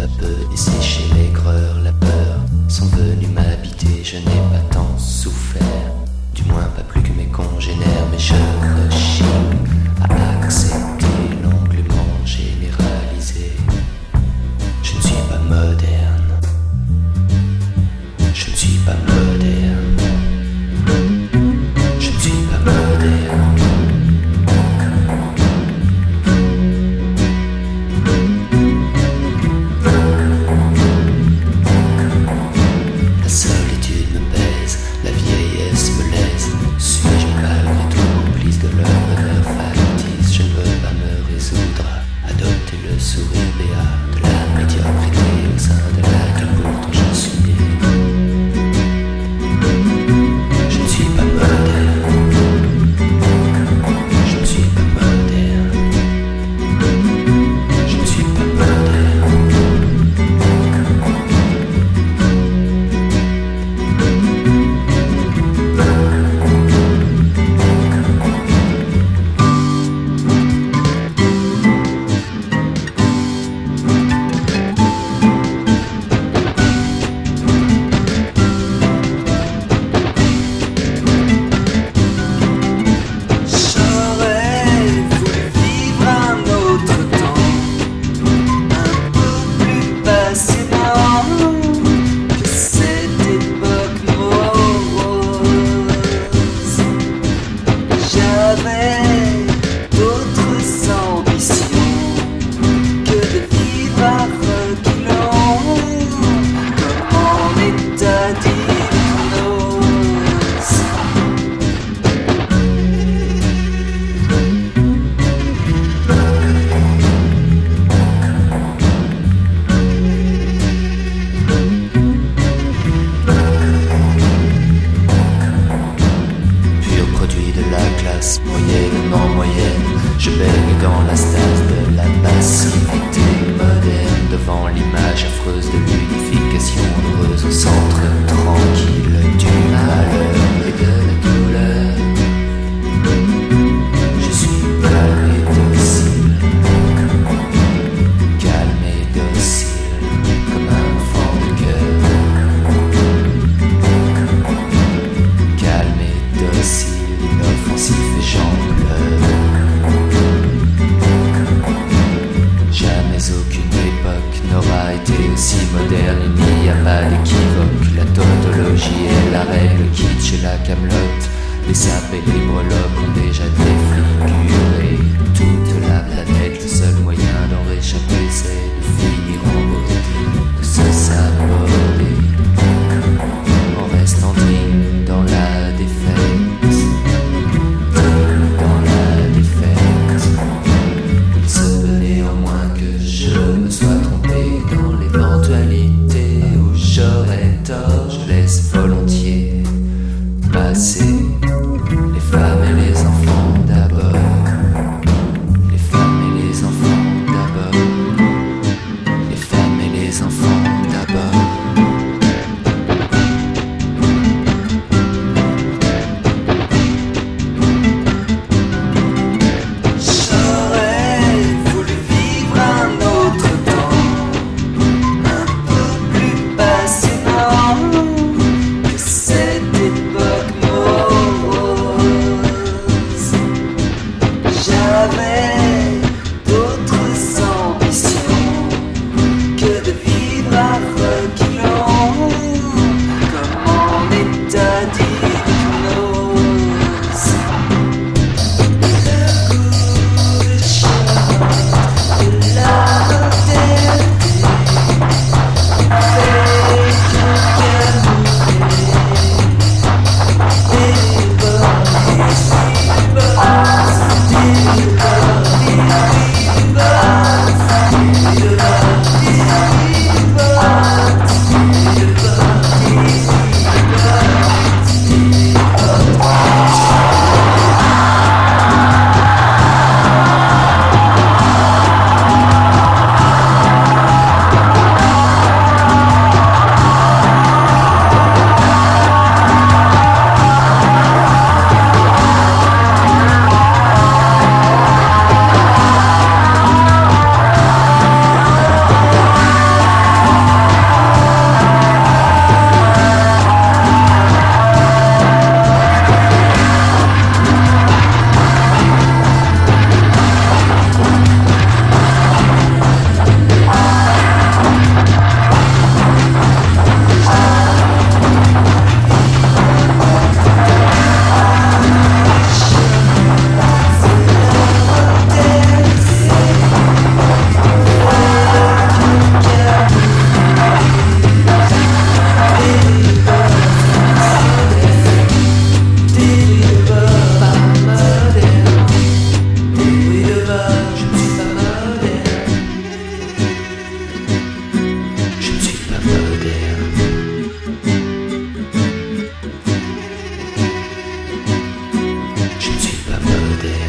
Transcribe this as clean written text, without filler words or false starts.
à peu desséché l'aigreur, la peur sont venus m'habiter. Je n'ai pas tant souffert, du moins pas plus que mes congénères, mais je rechigne à accepter l'englument généralisé. Je ne suis pas moderne, je ne suis pas moderne, je ne suis pas moderne. La solitude me pèse, la vieillesse me laisse. Suis-je malgré tout complice de leur bonheur factice? Je ne veux pas me résoudre à adopter le sourire béat de la médiocrité au sein de laquelle pourtant je suis né. Je ne suis pas moderne, je ne suis pas moderne, je ne suis pas moderne. Moyennement moyenne, je baigne dans la stase de la passivité moderne, devant l'image affreuse de l'unification heureuse au centre tranquille du malheur et de la douleur. Je suis calme et docile, calme et docile, comme un enfant de cœur. Calme et docile, inoffensif et j'en pleure. Jamais aucune époque n'aura été aussi moderne, il n'y a pas d'équivoque. La tautologie est la règle, le kitsch et la camelote. Les sapes et les breloques ont déjà défiguré toute la planète. Le seul moyen d'en réchapper, c'est de finir en beauté, de se saborder en restant digne dans la défaite. Dans la défaite, il se peut néanmoins que je me sois trompé dans l'éventualité où j'aurais tort. Je laisse volontiers passer les femmes et les enfants. moderne.